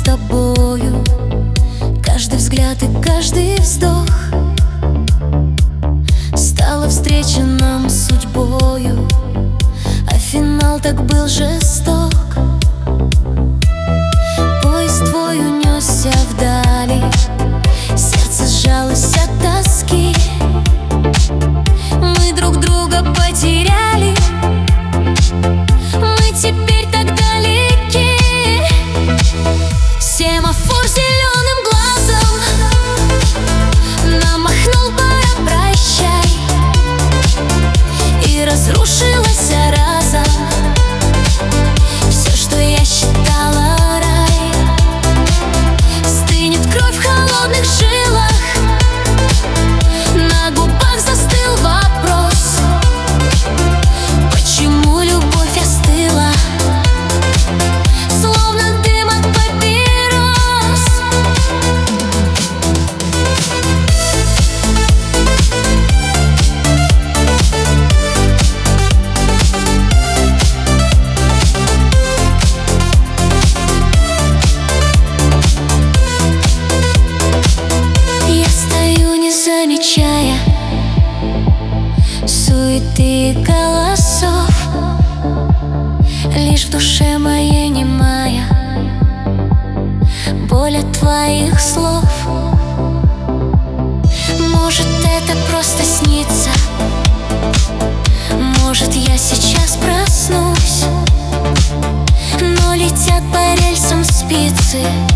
тобою. Каждый взгляд и каждый вздох стала встреча нам судьбою, а финал так был жесток. Поезд твой унесся вдали, сердце сжалось от тоски. Мы друг друга потеряли, мы теперь так далеки. Семафор зеленым глазом нам махнул: пора, прощай. И разрушилось разом все, что я считала рай. Стынет кровь в холодных жилах, на губах застыл вопрос: почему любовь остыла, словно дым от папирос. Я стою, не замечая суеты и голосов, лишь в душе моей немая боль от твоих слов. Может, это просто снится, может, я сейчас проснусь, но летят по рельсам спицы.